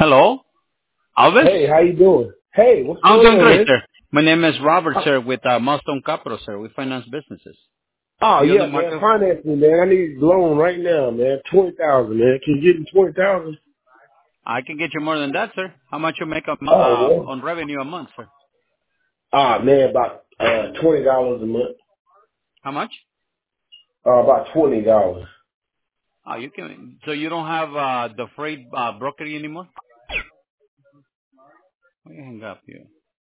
Hello, Alvis? Hey, how you doing? Hey, what's I'm going doing on, great, man? sir. My name is Robert, Uh, sir, with Milestone Capital, sir. We finance businesses. oh Are you on the yeah, man. market? Finance me, man. I need a loan right now, man. 20,000, man. Can you get me 20,000? I can get you more than that, sir. How much you make Oh man. on revenue a month, sir? Ah man, about $20 a month. How much? About $20. Oh, you can. So you don't have the freight brokerage anymore? Let me hang up here.